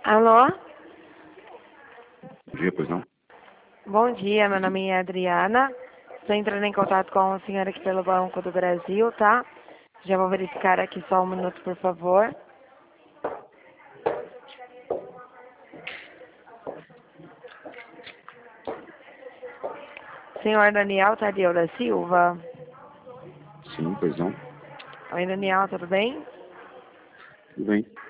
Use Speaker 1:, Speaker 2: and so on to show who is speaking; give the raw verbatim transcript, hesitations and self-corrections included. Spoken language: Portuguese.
Speaker 1: Alô?
Speaker 2: Bom dia, pois não?
Speaker 1: Bom dia, meu nome é Adriana. Estou entrando em contato com a senhora aqui pelo Banco do Brasil, tá? Já vou verificar aqui só um minuto, por favor. Senhor Daniel Tadeu da Silva.
Speaker 2: Sim, pois não.
Speaker 1: Oi, Daniel, tudo bem?
Speaker 2: Tudo bem.